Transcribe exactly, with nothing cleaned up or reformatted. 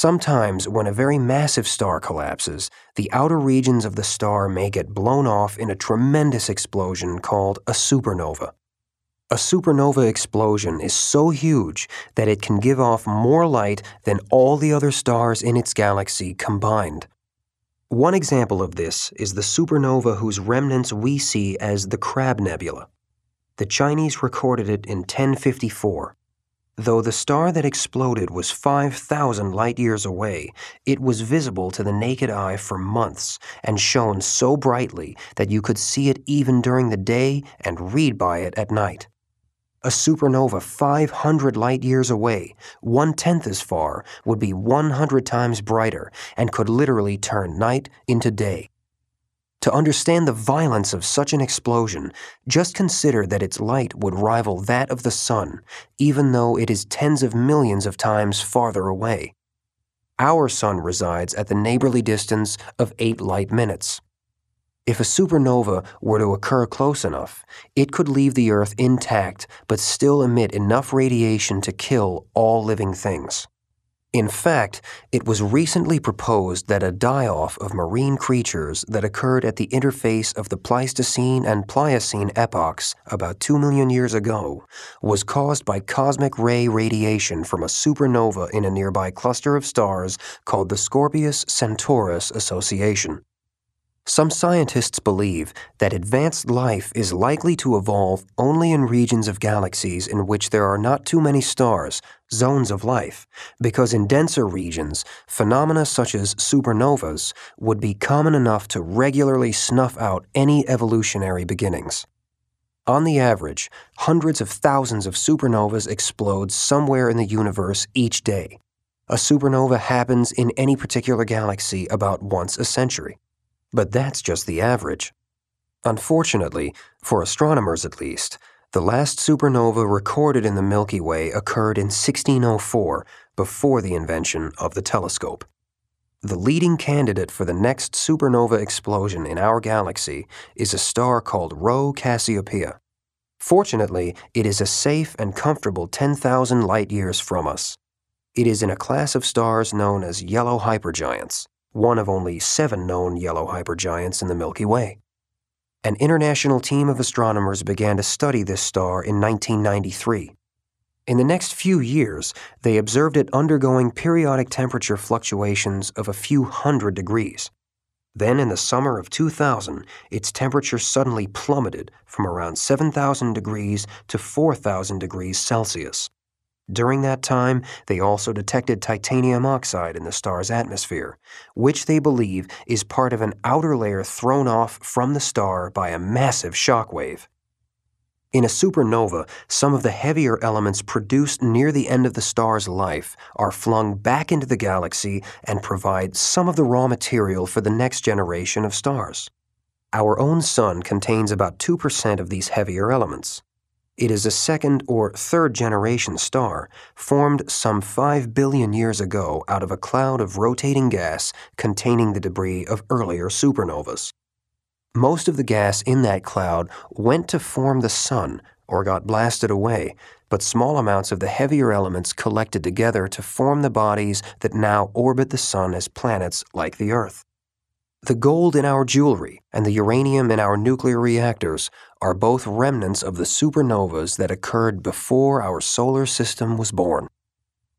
Sometimes, when a very massive star collapses, the outer regions of the star may get blown off in a tremendous explosion called a supernova. A supernova explosion is so huge that it can give off more light than all the other stars in its galaxy combined. One example of this is the supernova whose remnants we see as the Crab Nebula. The Chinese recorded it in ten fifty-four. Though the star that exploded was five thousand light-years away, it was visible to the naked eye for months and shone so brightly that you could see it even during the day and read by it at night. A supernova five hundred light-years away, one-tenth as far, would be one hundred times brighter and could literally turn night into day. To understand the violence of such an explosion, just consider that its light would rival that of the sun, even though it is tens of millions of times farther away. Our sun resides at the neighborly distance of eight light minutes. If a supernova were to occur close enough, it could leave the Earth intact but still emit enough radiation to kill all living things. In fact, it was recently proposed that a die-off of marine creatures that occurred at the interface of the Pleistocene and Pliocene epochs about two million years ago was caused by cosmic ray radiation from a supernova in a nearby cluster of stars called the Scorpius-Centaurus Association. Some scientists believe that advanced life is likely to evolve only in regions of galaxies in which there are not too many stars, zones of life, because in denser regions, phenomena such as supernovas would be common enough to regularly snuff out any evolutionary beginnings. On the average, hundreds of thousands of supernovas explode somewhere in the universe each day. A supernova happens in any particular galaxy about once a century. But that's just the average. Unfortunately, for astronomers at least, the last supernova recorded in the Milky Way occurred in sixteen oh four, before the invention of the telescope. The leading candidate for the next supernova explosion in our galaxy is a star called Rho Cassiopeia. Fortunately, it is a safe and comfortable ten thousand light-years from us. It is in a class of stars known as yellow hypergiants, one of only seven known yellow hypergiants in the Milky Way. An international team of astronomers began to study this star in nineteen ninety-three. In the next few years, they observed it undergoing periodic temperature fluctuations of a few hundred degrees. Then, in the summer of two thousand, its temperature suddenly plummeted from around seven thousand degrees to four thousand degrees Celsius. During that time, they also detected titanium oxide in the star's atmosphere, which they believe is part of an outer layer thrown off from the star by a massive shock wave. In a supernova, some of the heavier elements produced near the end of the star's life are flung back into the galaxy and provide some of the raw material for the next generation of stars. Our own sun contains about two percent of these heavier elements. It is a second or third generation star formed some five billion years ago out of a cloud of rotating gas containing the debris of earlier supernovas. Most of the gas in that cloud went to form the sun or got blasted away, but small amounts of the heavier elements collected together to form the bodies that now orbit the sun as planets like the Earth. The gold in our jewelry and the uranium in our nuclear reactors are both remnants of the supernovas that occurred before our solar system was born.